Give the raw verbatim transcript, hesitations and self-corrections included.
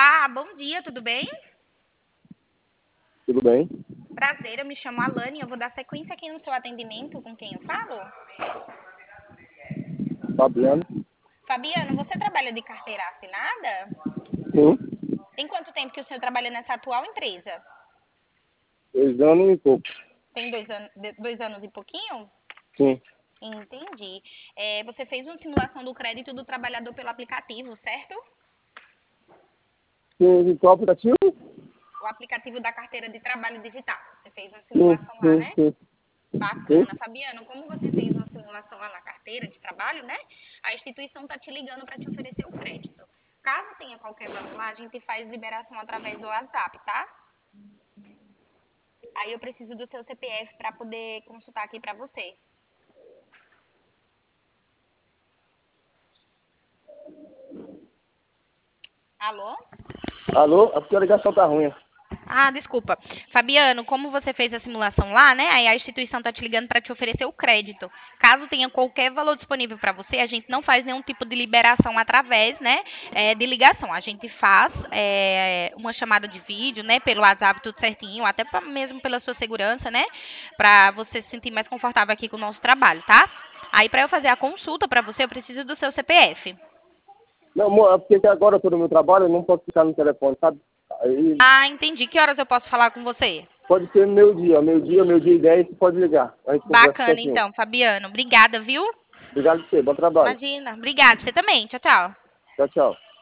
Olá, bom dia, tudo bem? Tudo bem? Prazer, eu me chamo Alane, eu vou dar sequência aqui no seu atendimento com quem eu falo. Fabiano? Fabiano, você trabalha de carteira assinada? Sim. Tem quanto tempo que o senhor trabalha nessa atual empresa? Dois anos e pouco. Tem dois, an dois anos e pouquinho? Sim. Entendi. É, você fez uma simulação do crédito do trabalhador pelo aplicativo, certo? Sim, de qual aplicativo? O aplicativo da carteira de trabalho digital. Você fez uma Sim, simulação lá, sim, né? sim. Sim? Bacana. Fabiano, como você fez uma simulação lá na carteira de trabalho, né? A instituição está te ligando para te oferecer o crédito. Caso tenha qualquer valor lá, a gente faz liberação através do WhatsApp, tá? Aí eu preciso do seu C P F para poder consultar aqui para você. Alô? Alô? É porque a ligação tá ruim. Ah, desculpa. Fabiano, como você fez a simulação lá, né? Aí a instituição está te ligando para te oferecer o crédito. Caso tenha qualquer valor disponível para você, a gente não faz nenhum tipo de liberação através, né, é, de ligação. A gente faz é, uma chamada de vídeo, né, pelo WhatsApp, tudo certinho, até pra, mesmo pela sua segurança, né, para você se sentir mais confortável aqui com o nosso trabalho, tá? Aí para eu fazer a consulta para você, eu preciso do seu C P F. Não, amor, é porque agora eu tô no meu trabalho, eu não posso ficar no telefone, sabe? Aí Ah, entendi. Que horas eu posso falar com você? pode ser meu dia, meu dia, meu dia e dez, você pode ligar. A gente conversa Bacana, certinho. então, Fabiano. Obrigada, viu? Obrigado por você, bom trabalho. Imagina. Obrigada. Você também. Tchau, tchau. Tchau, tchau.